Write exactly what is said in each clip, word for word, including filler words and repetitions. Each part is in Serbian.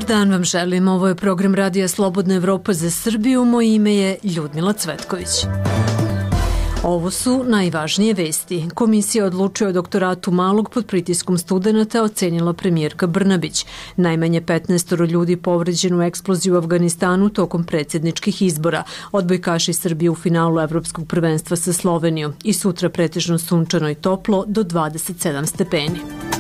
Dobar dan vam želim, ovo je program Radija Slobodna Evropa za Srbiju, moje ime je Ljudmila Cvetković. Ovo su najvažnije vesti. Komisija odlučuje o doktoratu malog pod pritiskom studenata, ocenila premijerka Brnabić. Najmanje petnaestoro ljudi povređeno u eksploziji u Afganistanu tokom predsjedničkih izbora. Odbojkaši Srbije u finalu Evropskog prvenstva sa Slovenijom i sutra pretežno sunčano i toplo do dvadeset sedam stepeni.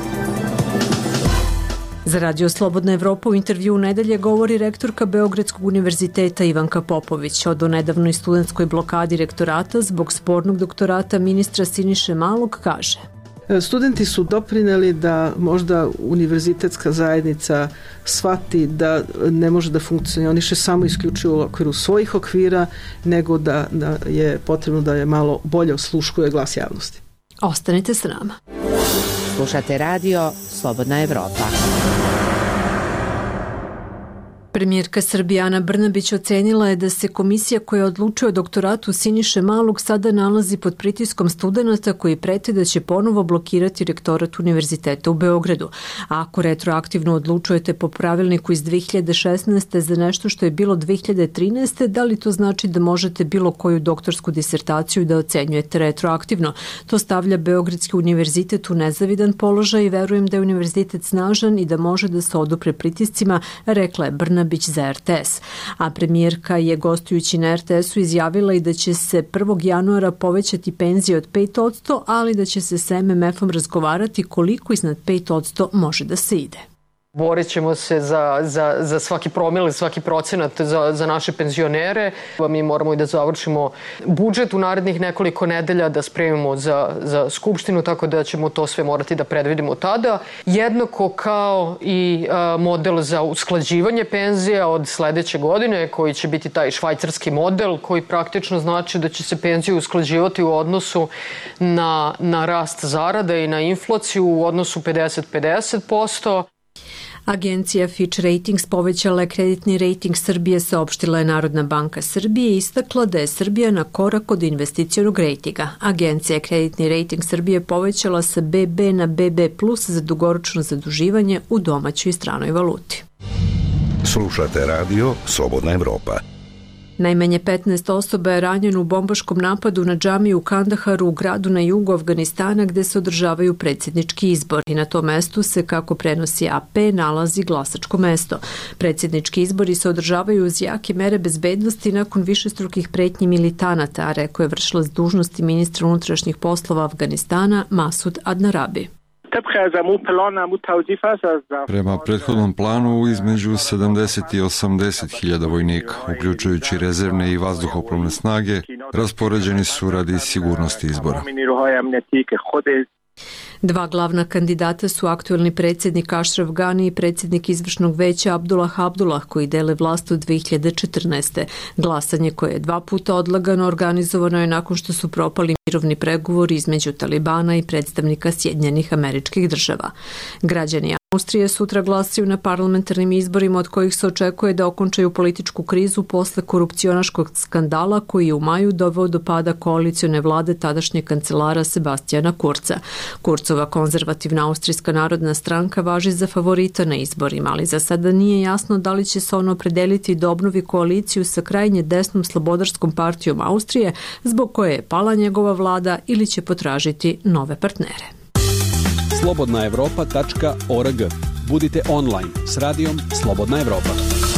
Za Radio Slobodna Evropa u intervju u nedelje govori rektorka Beogradskog univerziteta Ivanka Popović o donedavnoj studentskoj blokadi rektorata zbog spornog doktorata ministra Siniše Malog kaže: Studenti su doprineli da možda univerzitetska zajednica shvati da ne može da funkcioniše samo isključivo u okviru svojih okvira, nego da, da je potrebno da je malo bolje osluškuje glas javnosti. Ostanite s nama. Slušate Radio Slobodna Evropa. Premijerka Srbije Ana Brnabić ocenila je da se komisija koja odlučuje o doktoratu Siniše Malog sada nalazi pod pritiskom studenata koji prete da će ponovo blokirati rektorat univerziteta u Beogradu. A ako retroaktivno odlučujete po pravilniku iz dve hiljade šesnaeste. za nešto što je bilo dve hiljade trinaeste. da li to znači da možete bilo koju doktorsku disertaciju da ocenjujete retroaktivno? To stavlja Beogradski univerzitet u nezavidan položaj i verujem da je univerzitet snažan i da može da se odupre pritiscima, rekla je Brnabić za er te es. A premijerka je gostujući na er te esu izjavila i da će se prvog januara povećati penzije od pet posto, ali da će se sa em em efom razgovarati koliko iznad pet posto može da se ide. Borit ćemo se za, za, za svaki promil, svaki procenat za, za naše penzionere. Mi moramo i da završimo budžet u narednih nekoliko nedelja, da spremimo za, za skupštinu, tako da ćemo to sve morati da predvidimo tada. Jednako kao i a, model za usklađivanje penzija od sledeće godine, koji će biti taj švajcarski model, koji praktično znači da će se penzije usklađivati u odnosu na, na rast zarada i na inflaciju u odnosu pedeset pedeset posto. Agencija Fitch Ratings povećala je kreditni rating Srbije, saopštila je Narodna banka Srbije i istakla da je Srbija na korak od investicionog rejtinga. Agencija je kreditni rating Srbije povećala sa be be na be be plus za dugoročno zaduživanje u domaćoj i stranoj valuti. Slušate Radio Slobodna Evropa. Najmanje petnaest osoba je ranjeno u bombaškom napadu na džamiju u Kandaharu, u gradu na jugu Afganistana gde se održavaju predsjednički izbor i na tom mestu se, kako prenosi a pe, nalazi glasačko mesto. Predsjednički izbori se održavaju uz jake mere bezbednosti nakon višestrukih pretnji militanata, a rekao je vršilac dužnosti ministra unutrašnjih poslova Afganistana Masud Adnarabi. Prema prethodnom planu između sedamdeset i osamdeset hiljada vojnika, uključujući rezervne i vazduhoplovne snage, raspoređeni su radi sigurnosti izbora. Dva glavna kandidata su aktuelni predsjednik Ashraf Ghani i predsjednik izvršnog veća Abdullah Abdullah, koji dele vlast od dve hiljade četrnaeste. Glasanje koje je dva puta odlagano organizovano je nakon što su propali mirovni pregovori između Talibana i predstavnika Sjedinjenih Američkih Država. Građani Austrije sutra glasaju na parlamentarnim izborima od kojih se očekuje da okončaju političku krizu posle korupcionaškog skandala koji je u maju doveo do pada koalicione vlade tadašnjeg kancelara Sebastijana Kurca. Kurcova konzervativna Austrijska narodna stranka važi za favorita na izborima, ali za sada nije jasno da li će se ono opredeliti da obnovi koaliciju sa krajnje desnom Slobodarskom partijom Austrije, zbog koje je pala njegova vlada, ili će potražiti nove partnere. slobodna evropa tačka org. Budite online s radijom Slobodna Evropa.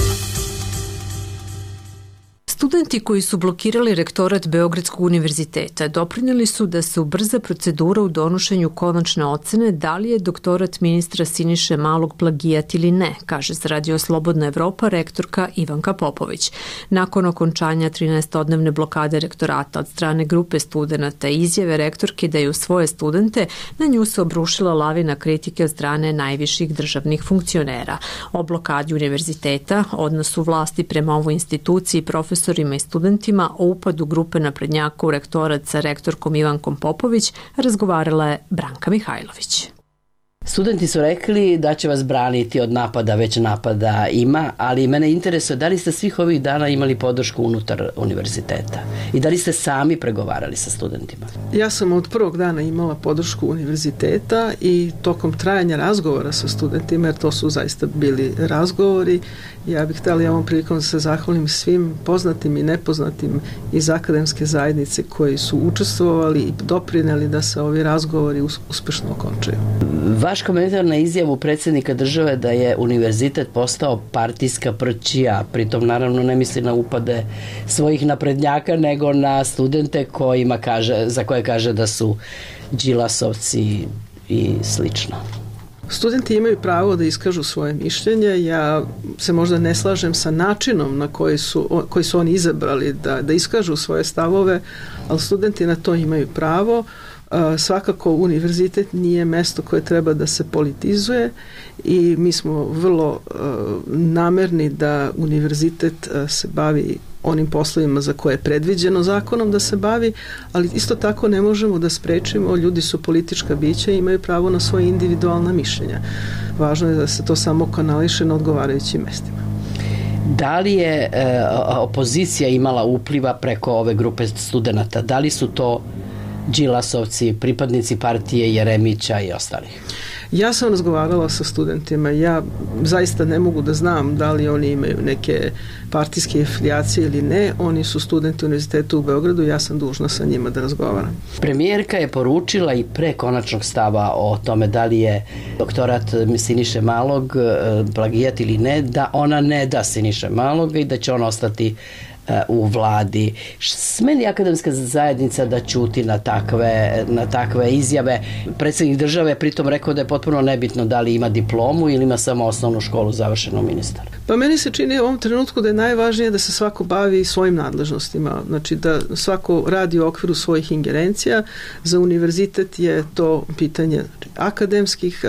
Studenti koji su blokirali rektorat Beogradskog univerziteta doprinijeli su da se ubrza procedura u donošenju konačne ocene da li je doktorat ministra Siniše Malog plagijat ili ne, kaže za Radio Slobodna Evropa rektorka Ivanka Popović. Nakon okončanja trinaestodnevne blokade rektorata od strane grupe studenata i izjave rektorke da je u svoje studente, na nju se obrušila lavina kritike od strane najviših državnih funkcionera. O blokadi univerziteta, odnosu vlasti prema ovoj instituciji, profesor i studentima, o upadu grupe naprednjaka u rektorat sa rektorkom Ivankom Popović razgovarala je Branka Mihajlović. Studenti su rekli da će vas braniti od napada, već napada ima, ali mene interesuje da li ste svih ovih dana imali podršku unutar univerziteta i da li ste sami pregovarali sa studentima? Ja sam od prvog dana imala podršku univerziteta i tokom trajanja razgovora sa studentima, jer to su zaista bili razgovori, ja bih htjela ovom prilikom da se zahvalim svim poznatim i nepoznatim iz akademske zajednice koji su učestvovali i doprineli da se ovi razgovori uspešno okončaju. Vaš komentar na izjavu predsjednika države da je univerzitet postao partijska prćija, pritom naravno ne misli na upade svojih naprednjaka, nego na studente kojima kaže, za koje kaže da su Đilasovci i slično. Studenti imaju pravo da iskažu svoje mišljenje. Ja se možda ne slažem sa načinom na koji su, koji su oni izabrali da, da iskažu svoje stavove, ali studenti na to imaju pravo. Svakako univerzitet nije mesto koje treba da se politizuje i mi smo vrlo namerni da univerzitet se bavi onim poslovima za koje je predviđeno zakonom da se bavi, ali isto tako ne možemo da sprečimo, ljudi su politička bića i imaju pravo na svoje individualna mišljenja. Važno je da se to samo kanališe na odgovarajućim mestima. Da li je e, opozicija imala upliva preko ove grupe studenata? Da li su to Đilasovci, pripadnici partije Jeremića i ostalih? Ja sam razgovarala sa studentima, ja zaista ne mogu da znam da li oni imaju neke partijske afilijacije ili ne, oni su studenti univerziteta u Beogradu, ja sam dužna sa njima da razgovaram. Premijerka je poručila i pre konačnog stava o tome da li je doktorat Siniše Malog plagijat ili ne, da ona ne da Siniše Maloga i da će on ostati u vladi. Smeli akademska zajednica da ćuti na takve, na takve izjave? Predsjednik države je pritom rekao da je potpuno nebitno da li ima diplomu ili ima samo osnovnu školu završenu ministar. Pa meni se čini u ovom trenutku da je najvažnije da se svako bavi svojim nadležnostima, znači da svako radi u okviru svojih ingerencija. Za univerzitet je to pitanje akademskih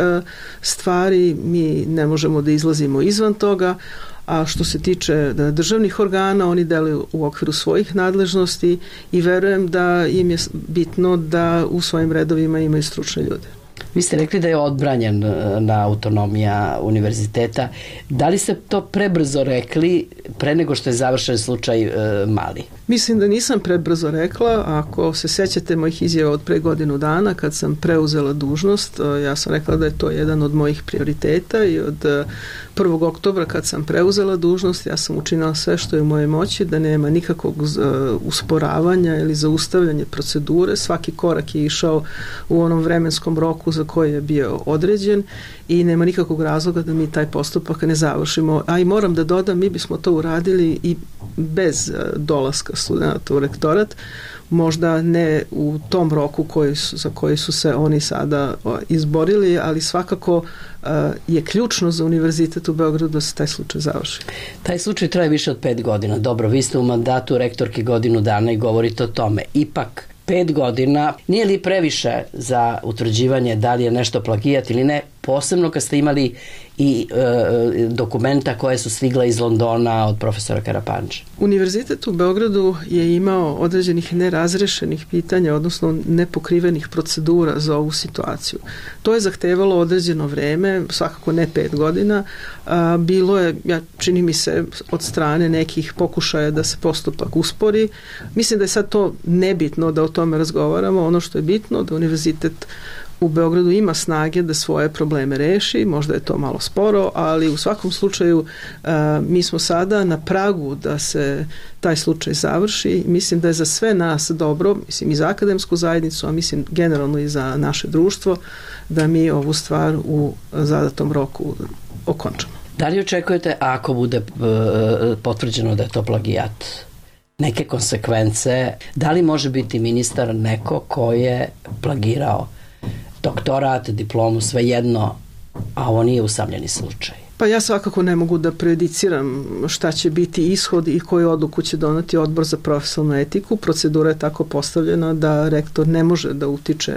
stvari, mi ne možemo da izlazimo izvan toga, a što se tiče državnih organa, oni deluju u okviru svojih nadležnosti i verujem da im je bitno da u svojim redovima imaju stručne ljude. Vi ste rekli da je odbranjen na autonomija univerziteta. Da li ste to prebrzo rekli pre nego što je završen slučaj e, Mali? Mislim da nisam prebrzo rekla. Ako se sećate mojih izjava od pre godinu dana kad sam preuzela dužnost, ja sam rekla da je to jedan od mojih prioriteta i od prvog oktobra kad sam preuzela dužnost ja sam učinila sve što je u mojoj moći da nema nikakvog usporavanja ili zaustavljanja procedure. Svaki korak je išao u onom vremenskom roku za koji je bio određen i nema nikakvog razloga da mi taj postupak ne završimo. A i moram da dodam, mi bismo to uradili i bez dolaska studenta u rektorat, možda ne u tom roku koji su, za koji su se oni sada izborili, ali svakako uh, je ključno za univerzitet u Beogradu da se taj slučaj završi. Taj slučaj traje više od pet godina. Dobro, vi ste u mandatu rektorki godinu dana i govorite o tome. Ipak, pet godina, nije li previše za utvrđivanje da li je nešto plagijat ili ne, posebno kad ste imali i e, dokumenta koje su stigla iz Londona od profesora Karapanče? Univerzitet u Beogradu je imao određenih nerazrešenih pitanja, odnosno nepokrivenih procedura za ovu situaciju. To je zahtevalo određeno vreme, svakako ne pet godina. A, bilo je, ja, čini mi se, od strane nekih pokušaja da se postupak uspori. Mislim da je sad to nebitno da o tome razgovaramo. Ono što je bitno da univerzitet u Beogradu ima snage da svoje probleme reši, možda je to malo sporo, ali u svakom slučaju uh, mi smo sada na pragu da se taj slučaj završi. Mislim da je za sve nas dobro, mislim i za akademsku zajednicu, a mislim generalno i za naše društvo, da mi ovu stvar u zadatom roku okončamo. Da li očekujete, ako bude uh, potvrđeno da je to plagijat, neke konsekvence? Da li može biti ministar neko ko je plagirao doktorat, diplomu, svejedno, a ovo nije usamljeni slučaj? Pa ja svakako ne mogu da prejudiciram šta će biti ishod i koju odluku će doneti odbor za profesionalnu etiku. Procedura je tako postavljena da rektor ne može da utiče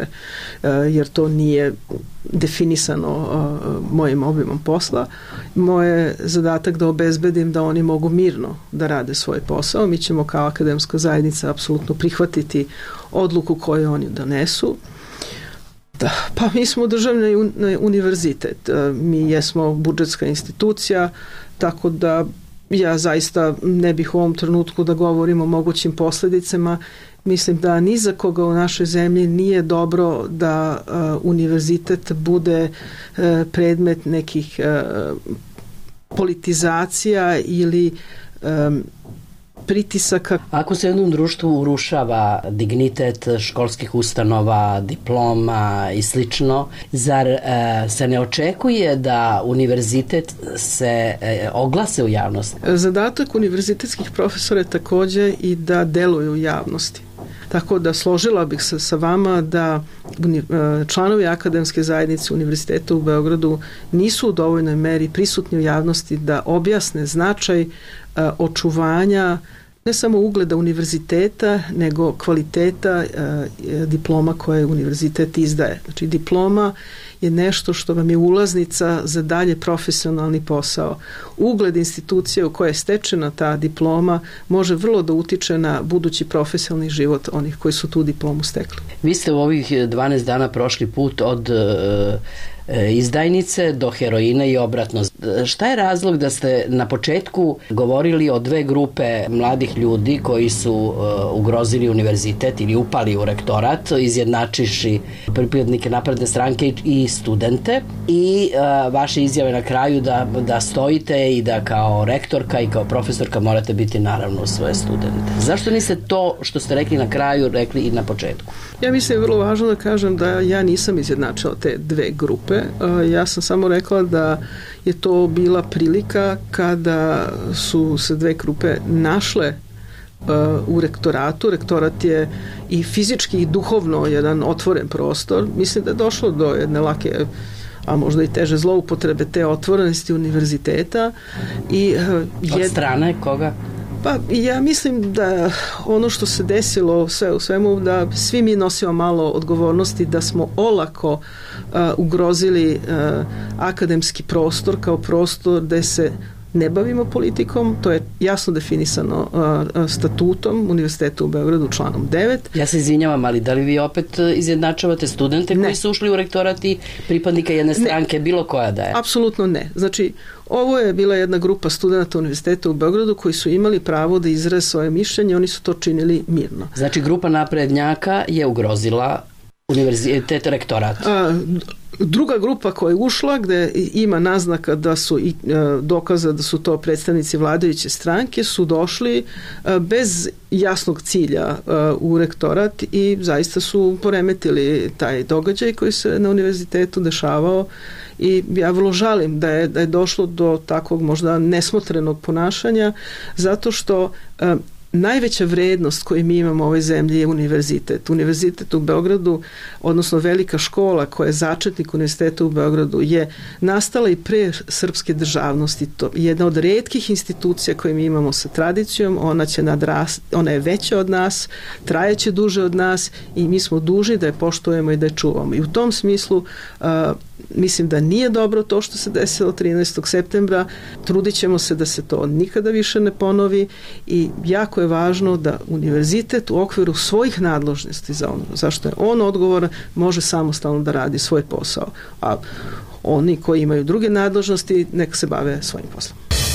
jer to nije definisano mojim obimom posla. Moj je zadatak da obezbedim da oni mogu mirno da rade svoj posao. Mi ćemo kao akademska zajednica apsolutno prihvatiti odluku koju oni donesu. Da, pa mi smo državni univerzitet, mi jesmo budžetska institucija, tako da ja zaista ne bih u ovom trenutku da govorim o mogućim posledicama. Mislim da ni za koga u našoj zemlji nije dobro da uh, univerzitet bude uh, predmet nekih uh, politizacija ili um, pritisaka. Ako se jednom društvu urušava dignitet školskih ustanova, diploma i slično, zar e, se ne očekuje da univerzitet se e, oglase u javnosti? Zadatak univerzitetskih profesora je takođe i da deluju u javnosti. Tako da složila bih se sa vama da članovi akademske zajednice Univerziteta u Beogradu nisu u dovoljnoj meri prisutni u javnosti da objasne značaj očuvanja ne samo ugleda univerziteta, nego kvaliteta diploma koje univerzitet izdaje. Znači, diploma je nešto što vam je ulaznica za dalje profesionalni posao. Ugled institucije u kojoj je stečena ta diploma može vrlo da utiče na budući profesionalni život onih koji su tu diplomu stekli. Vi ste u ovih dvanaest dana prošli put od izdajnice do heroina i obratno. Šta je razlog da ste na početku govorili o dve grupe mladih ljudi koji su uh, ugrozili univerzitet ili upali u rektorat, izjednačiši pripadnike napredne stranke i studente, i uh, vaše izjave na kraju da, da stojite i da kao rektorka i kao profesorka morate biti naravno svoje studente? Zašto niste to što ste rekli na kraju rekli i na početku? Ja mislim je vrlo važno da kažem da ja nisam izjednačila te dve grupe. Ja sam samo rekla da je to bila prilika kada su se dve grupe našle u rektoratu. Rektorat je i fizički i duhovno jedan otvoren prostor. Mislim da je došlo do jedne lake, a možda i teže zloupotrebe te otvorenosti univerziteta. I jed... Od strane koga? Pa ja mislim da ono što se desilo sve u svemu, da svi mi nosimo malo odgovornosti, da smo olako uh, ugrozili uh, akademski prostor kao prostor gde se ne bavimo politikom, to je jasno definisano uh, statutom Univerziteta u Beogradu članom devet. Ja se izvinjavam, ali da li vi opet izjednačavate studente ne. koji su ušli u rektorat i pripadnika jedne stranke, ne. bilo koja da je? Apsolutno ne. Znači, ovo je bila jedna grupa studenta Univerziteta u Beogradu koji su imali pravo da izraze svoje mišljenje, oni su to činili mirno. Znači, grupa naprednjaka je ugrozila univerzitet, rektorat. A, druga grupa koja je ušla, gde ima naznaka da su i dokaza da su to predstavnici vladajuće stranke, su došli bez jasnog cilja u rektorat i zaista su poremetili taj događaj koji se na univerzitetu dešavao. I ja vrlo žalim da je, da je došlo do takvog možda nesmotrenog ponašanja, zato što e, najveća vrednost koju mi imamo u ovoj zemlji je univerzitet. Univerzitet u Beogradu, odnosno velika škola koja je začetnik Univerziteta u Beogradu, je nastala i pre srpske državnosti. To je jedna od retkih institucija koje mi imamo sa tradicijom, ona će nadrast, ona je veća od nas, trajeće duže od nas i mi smo dužni da je poštujemo i da je čuvamo. I u tom smislu uh, mislim da nije dobro to što se desilo trinaestog septembra, trudit ćemo se da se to nikada više ne ponovi i jako je važno da univerzitet u okviru svojih nadležnosti za ono, zašto je on odgovoran, može samostalno da radi svoj posao. A oni koji imaju druge nadležnosti, nek se bave svojim poslom.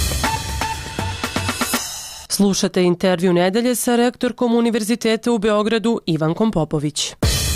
Slušate intervju nedelje sa rektorkom Univerziteta u Beogradu Ivankom Popović.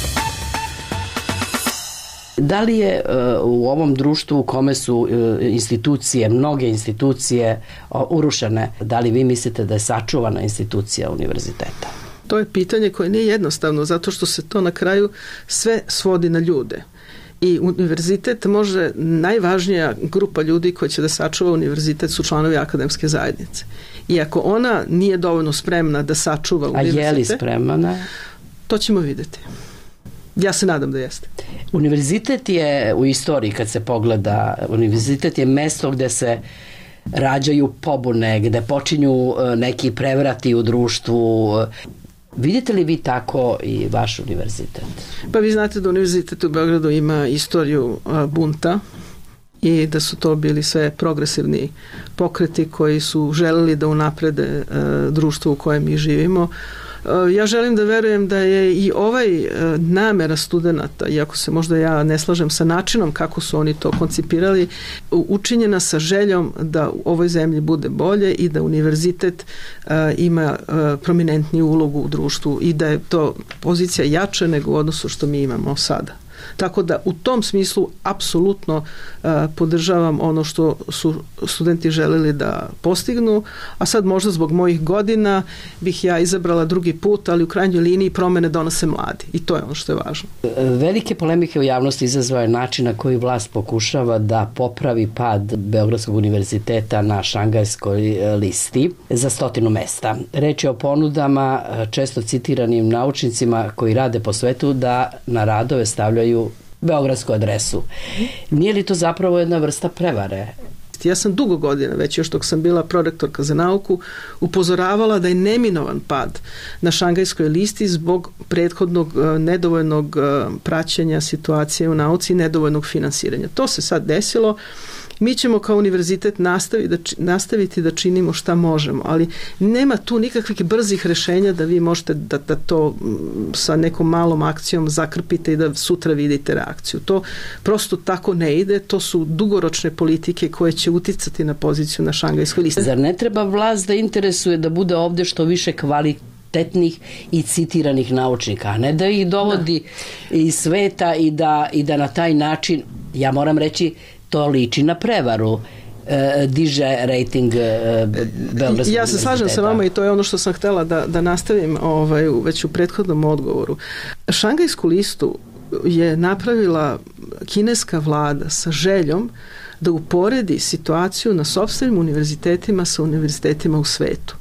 Da li je uh, u ovom društvu u kome su uh, institucije, mnoge institucije uh, urušene, da li vi mislite da je sačuvana institucija univerziteta? To je pitanje koje nije jednostavno, zato što se to na kraju sve svodi na ljude. I univerzitet može, najvažnija grupa ljudi koji će da sačuva univerzitet su članovi akademske zajednice. I ako ona nije dovoljno spremna da sačuva univerzitet... A je li spremna? To ćemo videti. Ja se nadam da jeste. Univerzitet je u istoriji, kad se pogleda, univerzitet je mesto gde se rađaju pobune, gde počinju neki prevrati u društvu. Vidite li vi tako i vaš univerzitet? Pa vi znate da univerzitet u Beogradu ima istoriju bunta i da su to bili sve progresivni pokreti koji su želeli da unaprede društvo u kojem mi živimo. Ja želim da verujem da je i ovaj namera studenata, iako se možda ja ne slažem sa načinom kako su oni to koncipirali, učinjena sa željom da u ovoj zemlji bude bolje i da univerzitet ima prominentniju ulogu u društvu i da je to pozicija jača nego u odnosu što mi imamo sada. Tako da u tom smislu apsolutno uh, podržavam ono što su studenti želeli da postignu, a sad možda zbog mojih godina bih ja izabrala drugi put, ali u krajnjoj liniji promene donose mladi i to je ono što je važno. Velike polemike u javnosti izazvao je način na koji vlast pokušava da popravi pad Beogradskog univerziteta na šangajskoj listi za stotinu mesta. Reč je o ponudama često citiranim naučnicima koji rade po svetu da na radove stavljaju beogradsku adresu. Nije li to zapravo jedna vrsta prevare? Ja sam dugo godina, već još dok sam bila prorektorka za nauku, upozoravala da je neminovan pad na šangajskoj listi zbog prethodnog nedovoljnog praćenja situacije u nauci i nedovoljnog finansiranja. To se sad desilo. Mi ćemo kao univerzitet nastaviti da, nastaviti da činimo šta možemo, ali nema tu nikakvih brzih rešenja da vi možete da, da to sa nekom malom akcijom zakrpite i da sutra vidite reakciju. To prosto tako ne ide, to su dugoročne politike koje će uticati na poziciju na šangajskoj listi. Zar ne treba vlast da interesuje da bude ovde što više kvalitetnih i citiranih naučnika, a ne da ih dovodi da. iz sveta i da, i da na taj način, ja moram reći, to liči na prevaru, e, diže rating e, Beogradskog Ja se slažem sa vama i to je ono što sam htela da, da nastavim ovaj, već u prethodnom odgovoru. Šangajsku listu je napravila kineska vlada sa željom da uporedi situaciju na sopstvenim univerzitetima sa univerzitetima u svetu.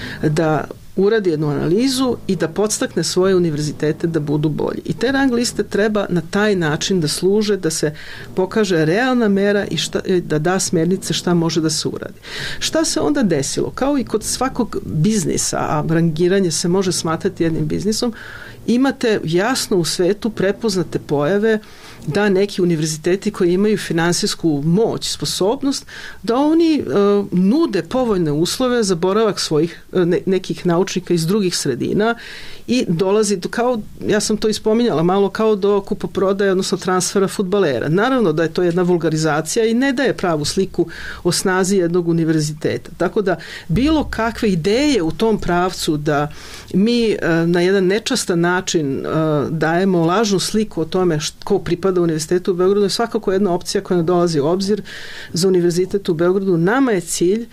Da uradi jednu analizu i da podstakne svoje univerzitete da budu bolji. I te rang liste treba na taj način da služe, da se pokaže realna mera i šta, da da smernice šta može da se uradi. Šta se onda desilo? Kao i kod svakog biznisa, a rangiranje se može smatrati jednim biznisom, imate jasno u svetu prepoznate pojave da neki univerziteti koji imaju finansijsku moć, sposobnost, da oni uh, nude povoljne uslove za boravak svojih ne, nekih naučnika iz drugih sredina i dolazi do, kao, ja sam to ispominjala, malo kao do kupoprodaje, odnosno transfera fudbalera. Naravno da je to jedna vulgarizacija i ne daje pravu sliku o snazi jednog univerziteta. Tako da bilo kakve ideje u tom pravcu da mi uh, na jedan nečastan način uh, dajemo lažnu sliku o tome što, ko pripada univerzitetu u Beogradu je svakako jedna opcija koja ne dolazi u obzir za univerzitet u Beogradu. Nama je cilj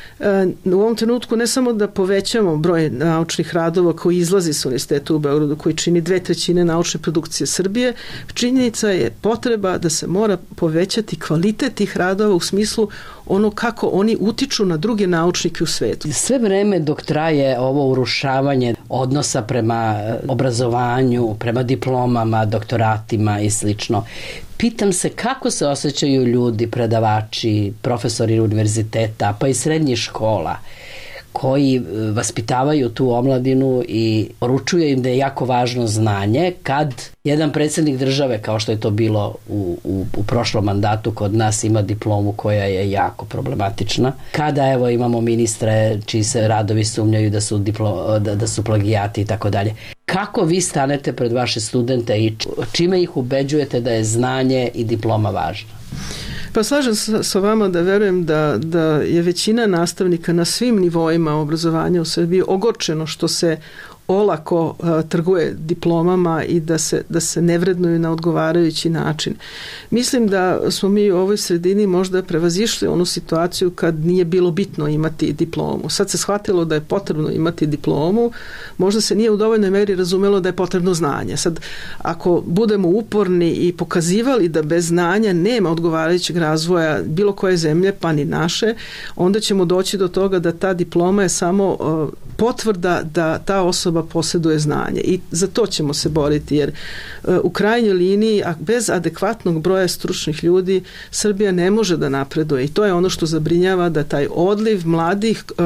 u ovom trenutku ne samo da povećamo broj naučnih radova koji izlazi sa univerziteta u Beogradu, koji čini dve trećine naučne produkcije Srbije, činjenica je potreba da se mora povećati kvalitet tih radova u smislu ono kako oni utiču na druge naučnike u svetu. Sve vreme dok traje ovo urušavanje odnosa prema obrazovanju, prema diplomama, doktoratima i slično, pitam se kako se osjećaju ljudi, predavači, profesori univerziteta, pa i srednjih škola, koji vaspitavaju tu omladinu i poručuju im da je jako važno znanje, kad jedan predsjednik države, kao što je to bilo u, u, u prošlom mandatu kod nas, ima diplomu koja je jako problematična. Kada evo imamo ministre čiji se radovi sumnjaju da su, diplo, da, da su plagijati i tako dalje. Kako vi stanete pred vaše studente i čime ih ubeđujete da je znanje i diploma važna? Pa slažem sa, sa vama da verujem da, da je većina nastavnika na svim nivoima obrazovanja u Srbiji ogorčeno što se olako uh, trguje diplomama i da se, da se ne vrednuju na odgovarajući način. Mislim da smo mi u ovoj sredini možda prevazišli onu situaciju kad nije bilo bitno imati diplomu. Sad se shvatilo da je potrebno imati diplomu, možda se nije u dovoljnoj meri razumelo da je potrebno znanje. Sad, ako budemo uporni i pokazivali da bez znanja nema odgovarajućeg razvoja bilo koje zemlje, pa ni naše, onda ćemo doći do toga da ta diploma je samo uh, potvrda da ta osoba posjeduje znanje i za to ćemo se boriti jer uh, u krajnjoj liniji a bez adekvatnog broja stručnih ljudi Srbija ne može da napreduje i to je ono što zabrinjava da taj odliv mladih uh,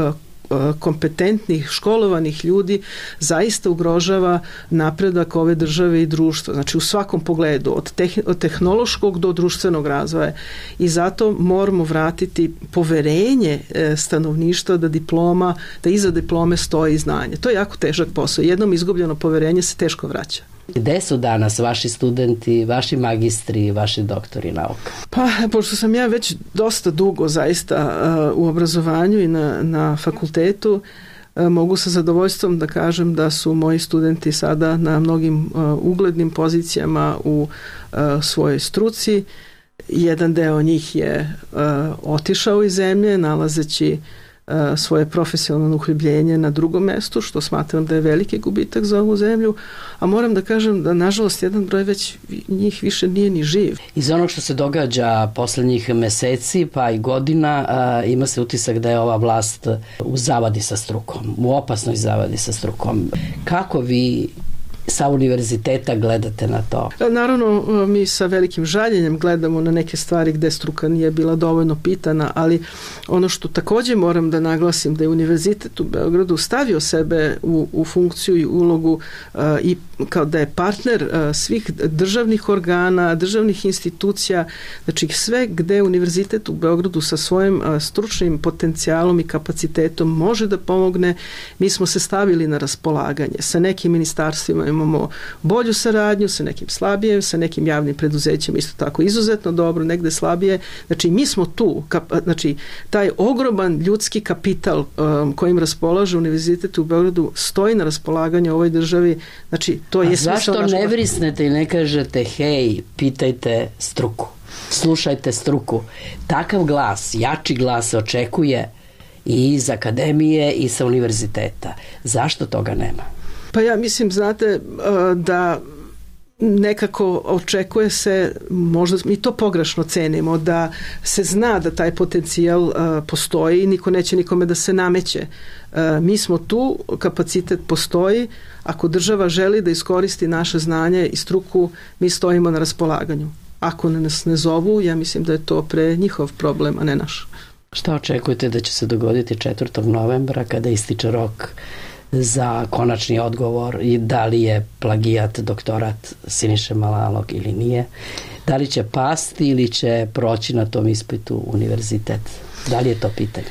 kompetentnih, školovanih ljudi zaista ugrožava napredak ove države i društva. Znači u svakom pogledu, od, teh- od tehnološkog do društvenog razvoja. I zato moramo vratiti poverenje stanovništva da diploma, da iza diplome stoji znanje. To je jako težak posao. Jednom izgubljeno poverenje se teško vraća. Gde su danas vaši studenti, vaši magistri, vaši doktori nauka? Pa, pošto sam ja već dosta dugo zaista uh, u obrazovanju i na, na fakultetu, uh, mogu sa zadovoljstvom da kažem da su moji studenti sada na mnogim uh, uglednim pozicijama u uh, svojoj struci. Jedan deo njih je uh, otišao iz zemlje, nalazeći svoje profesionalno uhljebljenje na drugom mestu, što smatram da je veliki gubitak za ovu zemlju, a moram da kažem da nažalost jedan broj već njih više nije ni živ. Iz onog što se događa poslednjih meseci pa i godina, a, ima se utisak da je ova vlast u zavadi sa strukom, u opasnoj zavadi sa strukom. Kako vi sa univerziteta gledate na to? Naravno, mi sa velikim žaljenjem gledamo na neke stvari gde struka nije bila dovoljno pitana, ali ono što takođe moram da naglasim da je univerzitet u Beogradu stavio sebe u, u funkciju i ulogu uh, i kao da je partner uh, svih državnih organa, državnih institucija, znači sve gde univerzitet u Beogradu sa svojim uh, stručnim potencijalom i kapacitetom može da pomogne, mi smo se stavili na raspolaganje. Sa nekim ministarstvima imamo bolju saradnju, sa nekim slabije, sa nekim javnim preduzećima isto tako izuzetno dobro, negde slabije. Znači mi smo tu, kap, znači taj ogroman ljudski kapital um, kojim raspolaže univerzitet u Beogradu stoji na raspolaganju ovoj državi. Znači to je smisao. A zašto ne vrisnete i ne kažete hej, pitajte struku, slušajte struku? Takav glas, jači glas se očekuje i iz akademije i sa univerziteta. Zašto toga nema? Pa ja mislim, znate, da nekako očekuje se, možda mi to pogrešno cenimo, da se zna da taj potencijal postoji i niko neće nikome da se nameće. Mi smo tu, kapacitet postoji, ako država želi da iskoristi naše znanje i struku, mi stojimo na raspolaganju. Ako nas ne zovu, ja mislim da je to pre njihov problem, a ne naš. Šta očekujete da će se dogoditi četvrtog novembra kada ističe rok za konačni odgovor i da li je plagijat doktorat Siniše Malalog ili nije? Da li će pasti ili će proći na tom ispitu univerzitet? Da li je to pitanje?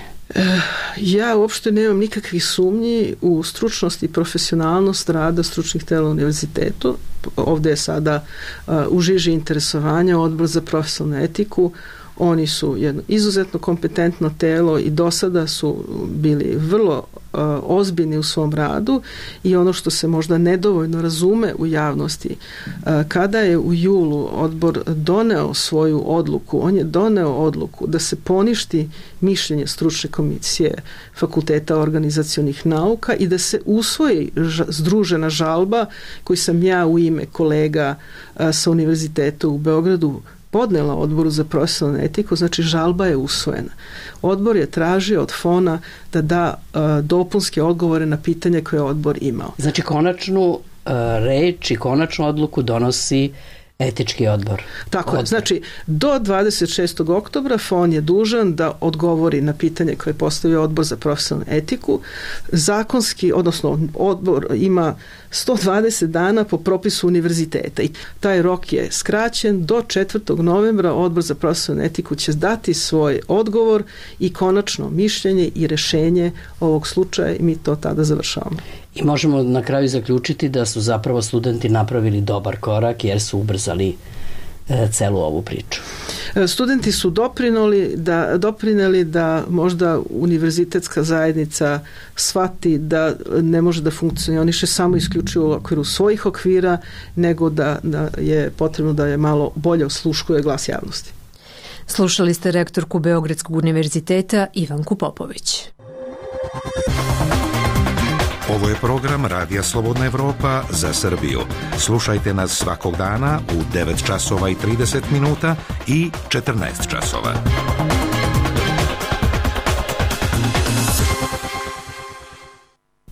Ja uopšte nemam nikakvih sumnji u stručnost i profesionalnost rada stručnih tela u univerzitetu. Ovde je sada uh, u žiži interesovanja Odbor za profesionalnu etiku. Oni su jedno izuzetno kompetentno telo i do sada su bili vrlo uh, ozbiljni u svom radu i ono što se možda nedovoljno razume u javnosti, uh, kada je u julu odbor doneo svoju odluku, on je doneo odluku da se poništi mišljenje stručne komisije Fakulteta organizacionih nauka i da se usvoji ža, združena žalba koju sam ja u ime kolega uh, sa univerziteta u Beogradu podnela Odboru za profesionalnu etiku, znači žalba je usvojena. Odbor je tražio od Fona da da uh, dopunske odgovore na pitanje koje je odbor imao. Znači konačnu uh, reč i konačnu odluku donosi etički odbor. Tako je. Znači, do dvadeset šestog oktobra Fon je dužan da odgovori na pitanje koje je postavio Odbor za profesionalnu etiku. Zakonski, odnosno odbor ima sto dvadeset dana po propisu univerziteta i taj rok je skraćen. Do četvrtog novembra Odbor za profesionalnu etiku će dati svoj odgovor i konačno mišljenje i rešenje ovog slučaja i mi to tada završavamo. I možemo na kraju zaključiti da su zapravo studenti napravili dobar korak jer su ubrzali e, celu ovu priču. Studenti su doprineli da, doprineli da možda univerzitetska zajednica shvati da ne može da funkcioniše samo isključivo u okviru svojih okvira, nego da, da je potrebno da je malo bolje osluškuje glas javnosti. Slušali ste rektorku Beogradskog univerziteta Ivanku Popović. Ovo je program Radija Slobodna Evropa za Srbiju. Slušajte nas svakog dana u devet časova i trideset minuta i četrnaest časova.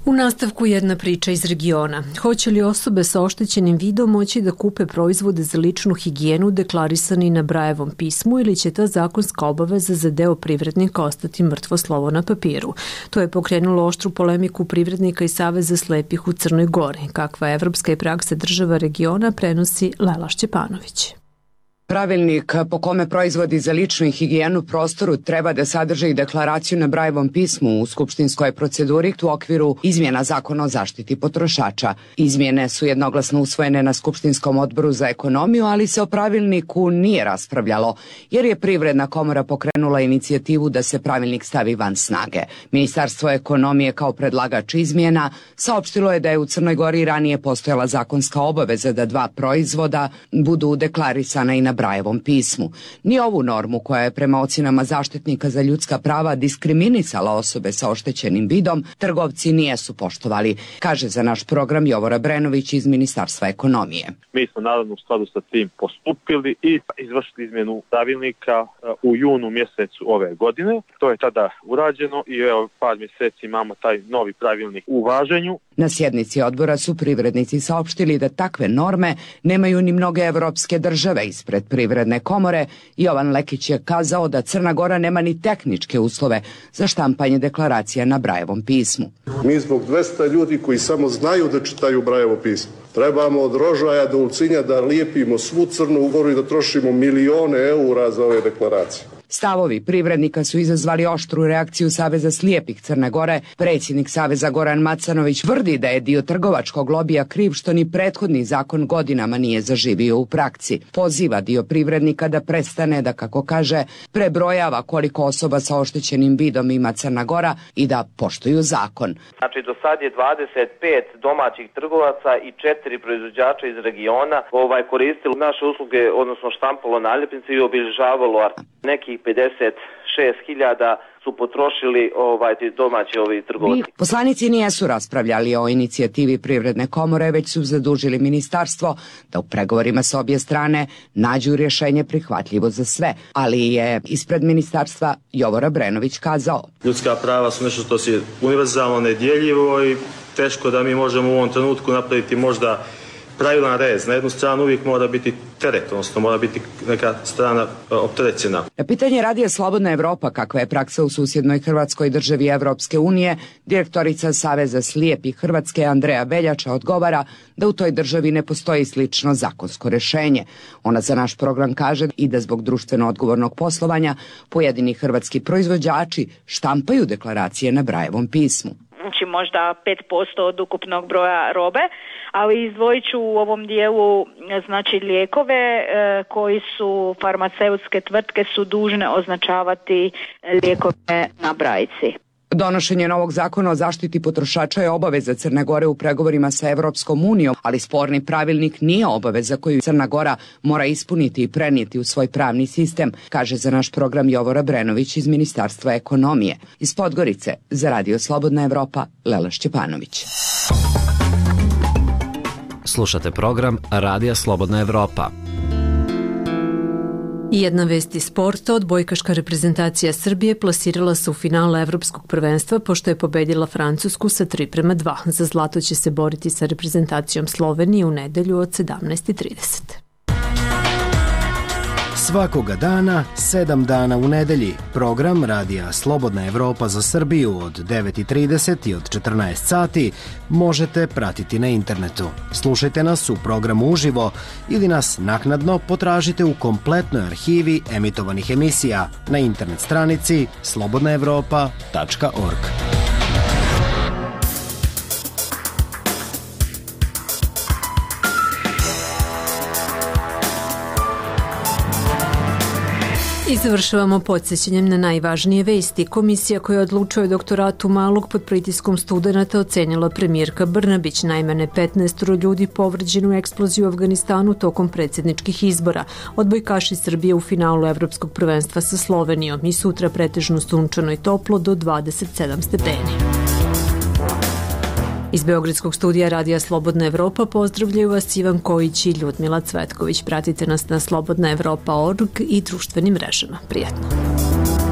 U nastavku jedna priča iz regiona. Hoće li osobe sa oštećenim vidom moći da kupe proizvode za ličnu higijenu deklarisani na Brajevom pismu ili će ta zakonska obaveza za deo privrednika ostati mrtvo slovo na papiru? To je pokrenulo oštru polemiku privrednika i Saveza slepih u Crnoj Gori. Kakva evropska i praksa država regiona prenosi Lela Šćepanović. Pravilnik po kome proizvodi za ličnu i higijenu prostoru treba da sadrže i deklaraciju na Brajevom pismu u skupštinskoj proceduri u okviru izmjena zakona o zaštiti potrošača. Izmjene su jednoglasno usvojene na Skupštinskom odboru za ekonomiju, ali se o pravilniku nije raspravljalo, jer je Privredna komora pokrenula inicijativu da se pravilnik stavi van snage. Ministarstvo ekonomije kao predlagač izmjena saopštilo je da je u Crnoj Gori ranije postojala zakonska obaveza da dva proizvoda budu deklarisana i na Brajevom pismu. Ni ovu normu, koja je prema ocjenama zaštitnika za ljudska prava diskriminisala osobe sa oštećenim vidom, trgovci nijesu poštovali, kaže za naš program Jovora Brenović iz Ministarstva ekonomije. Mi smo naravno u skladu sa tim postupili i izvršili izmjenu pravilnika u junu mjesecu ove godine. To je tada urađeno i evo par mjeseci imamo taj novi pravilnik u važenju. Na sjednici odbora su privrednici saopštili da takve norme nemaju ni mnoge evropske države. Ispred Privredne komore Jovan Lekić je kazao da Crna Gora nema ni tehničke uslove za štampanje deklaracija na Brajevom pismu. Mi zbog dvesta ljudi koji samo znaju da čitaju Brajevo pismo trebamo od Rožaja do Ulcinja da lijepimo svu Crnu Goru i da trošimo milione eura za ove deklaracije. Stavovi privrednika su izazvali oštru reakciju Saveza slijepih Crne Gore. Predsjednik Saveza Goran Macanović tvrdi da je dio trgovačkog lobija kriv što ni prethodni zakon godinama nije zaživio u praksi. Poziva dio privrednika da prestane da, kako kaže, prebrojava koliko osoba sa oštećenim vidom ima Crna Gora i da poštuju zakon. Znači, do sad je dvadeset pet domaćih trgovaca i četiri proizvođača iz regiona ovaj koristilo naše usluge, odnosno štampalo naljepnice i obilježavalo neki pedeset šest hiljada su potrošili ovaj domaći ovi trgovci. Poslanici nijesu raspravljali o inicijativi Privredne komore, već su zadužili ministarstvo da u pregovorima s obje strane nađu rješenje prihvatljivo za sve, ali je ispred ministarstva Jovora Brenović kazao: Ljudska prava su nešto što je univerzalno, nedjeljivo i teško da mi možemo u ovom trenutku napraviti možda pravilan rez. Na jednu stranu uvijek mora biti teret, odnosno mora biti neka strana opterećena. Na pitanje Radija Slobodna Evropa kakva je praksa u susjednoj Hrvatskoj državi Evropske unije, direktorica Saveza slijepih Hrvatske Andreja Beljača odgovara da u toj državi ne postoji slično zakonsko rješenje. Ona za naš program kaže i da zbog društveno odgovornog poslovanja pojedini hrvatski proizvođači štampaju deklaracije na Brajevom pismu. Znači možda pet posto od ukupnog broja robe, ali izdvojit ću u ovom dijelu znači lijekove e, koji su farmaceutske tvrtke su dužne označavati lijekove na brajici. Donošenje novog zakona o zaštiti potrošača je obaveza Crne Gore u pregovorima sa Evropskom unijom, ali sporni pravilnik nije obaveza koju Crna Gora mora ispuniti i prenijeti u svoj pravni sistem, kaže za naš program Jovora Brenović iz Ministarstva ekonomije. Iz Podgorice za Radio Slobodna Evropa, Lela Šćepanović. Slušate program Radija Slobodna Evropa. I jedna vest iz sporta, odbojkaška reprezentacija Srbije plasirala se u finale Evropskog prvenstva pošto je pobedila Francusku sa tri prema dva. Za zlato će se boriti sa reprezentacijom Slovenije u nedelju od sedamnaest i trideset. Svakoga dana, sedam dana u nedelji. Program Radija Slobodna Evropa za Srbiju od devet i trideset i od četrnaest sati možete pratiti na internetu. Slušajte nas u programu uživo ili nas naknadno potražite u kompletnoj arhivi emitovanih emisija na internet stranici slobodna evropa tačka org. I završavamo podsjećanjem na najvažnije vesti. Komisija koja odlučuje o doktoratu malog pod pritiskom studenata ocenila premijerka Brnabić. Najmanje petnaest ljudi povređeno u eksploziju u Afganistanu tokom predsjedničkih izbora. Odbojkaši Srbije u finalu Evropskog prvenstva sa Slovenijom i sutra pretežno sunčano i toplo do dvadeset sedam stepeni. Iz Beogradskog studija Radija Slobodna Evropa pozdravljaju vas Ivan Kojić i Ljudmila Cvetković. Pratite nas na slobodna evropa tačka org i društvenim mrežama. Prijatno.